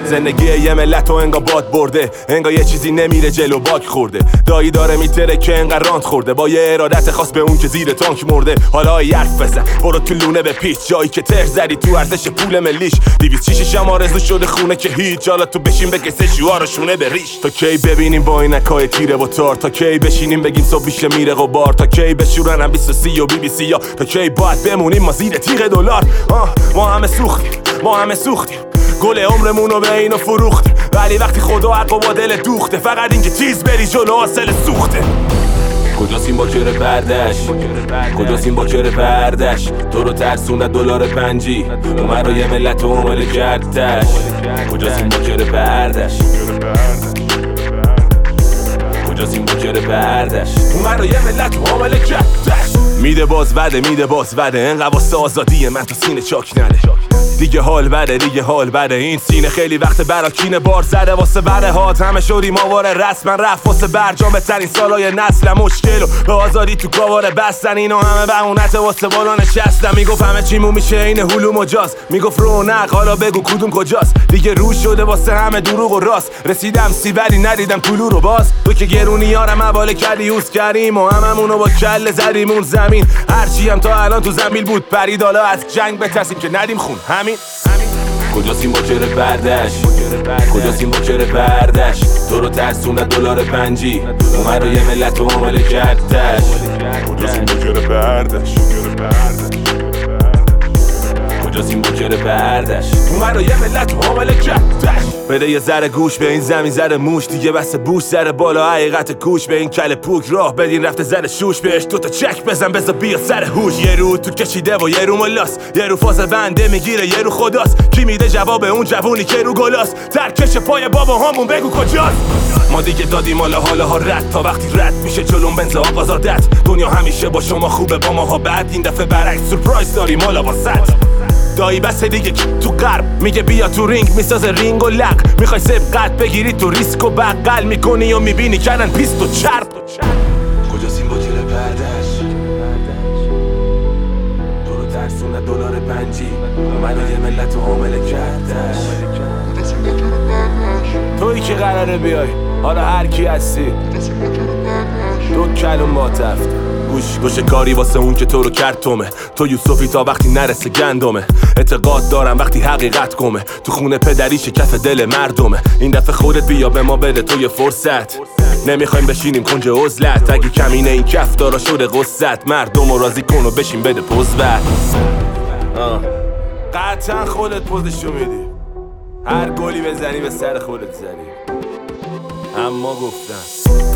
زندگی یه ملت و انگا باد برده، انگا یه چیزی نمیره جلو باک خورده. دایی داره میتره که انقدر رانت خورده، با یه ارادت خاص به اون که زیر تانک مرده. حالا حرف بزن برو تو لونه به پیچ، جایی که تر زدی تو ارزش پول ملیش. 206 آرزو شده خونه که هیچ، حالا تو بشین بکسه شوارشونه به ریش. تا کی ببینیم با اینکای تیره و تار، تا کی بشینیم بگیم صبح میشه میره غبار، تا کی بشورن هم 23 و BBC یا تا کی باید بمونیم ما زیر تیغ دلار. ما همه سوختیم گل عمرمونو به اینو فروختیم، ولی وقتی خدا حق و با دل دوخته، فقط اینکه تیز بری جلو حاصل سوخته. کجاست این باکر بردش؟ کجاست این باکر بردش؟ تو رو ترسونه دلار پنجی، اومد رو یه ملت و عمل کردش. کجاست این باکر بردش؟ کجاست این باکر بردش؟ اومد رو یه ملت و عمل کردش. میده باز وده انقدر واسه آزادی من تو سینه چاک نده. دیگه حال بده این سینه خیلی وقت براکینه بار زده. واسه بره هات همه شدیم آواره، رسما رفت واسه برجام بترین سالای نسل. مشکل و به آزادی تو کاواره بستن، اینو همه بهونت واسه بالا نشستم. میگفت همه چیمون میشه این هلو مجاز، میگفت رونق حالا بگو کدوم کجاست. دیگه روش شده واسه همه دروغ و راست، رسیدم سی ولی ندیدم طلوع رو باز. تو که گرونیارم حواله کردی یوز کردیم و هممونو با کله زدیمون زمین. هرچی هم تا الان تو زمین بود پرید، حالا از جنگ بترسیم که ندیم خون. همین کجاست این باکر بردش؟ کجاست این باکر بردش؟ تو رو ترسونه دلار پنجی، اومد رو یه ملت و عمل کردش. کجاست این باکر بردش؟ کجاست این باکر بردش؟ اومد رو یه ملت و عمل کردش. بده یه ذره گوش به این زمین ذره موش، دیگه بس بوش ذره بالا حقیقت کوش. به این کل پوک راه بدین رفته ذره شوش، بهش دوتا چک بزن بذار بیا سر هوش. یه رو تو کشیده و یه رو ملاست، یه رو فاز بنده میگیره یه رو خداست. کی میده جواب اون جوونی که رو گلاست؟ ترکش پای بابا همون بگو کجاست؟ ما دیگه دادیم حالا ها رد، تا وقتی رد میشه جلوم بنز آغاز عادت. دنیا همیشه با شما خوبه با ماها بد، این دفعه برعکس سورپرایز داریم حالا واسط. دایی بسه دیگه تو غرب میگه بیا تو رینگ، میسازه رینگ و لق. میخوای سبقت بگیری تو ریسک و بغل میکنی و میبینی کردن پیست و چرب. کجاست این باکر بردش؟ تو رو ترسونه دلار پنجی، اومد یه ملت و حامله کردش. تویی که قراره بیای حالا هر کی هستی، دو کلم با تفت گوش کاری واسه اون که تو رو کرد تومه. تو یوسفی تا وقتی نرسه گندمه، اعتقاد دارم وقتی حقیقت گمه. تو خونه پدریش کف دل مردمه. این دفعه خودت بیا به ما بده تو یه فرصت، نمیخوایم بشینیم کنج عزلت. اگه کمینه این کف دارا شده قصت، مردم رو راضی کن و بشین بده پوزبت. قطعا خودت پوزشو میدی، هر گلی بزنی به سر خودت زنی. اما گفتم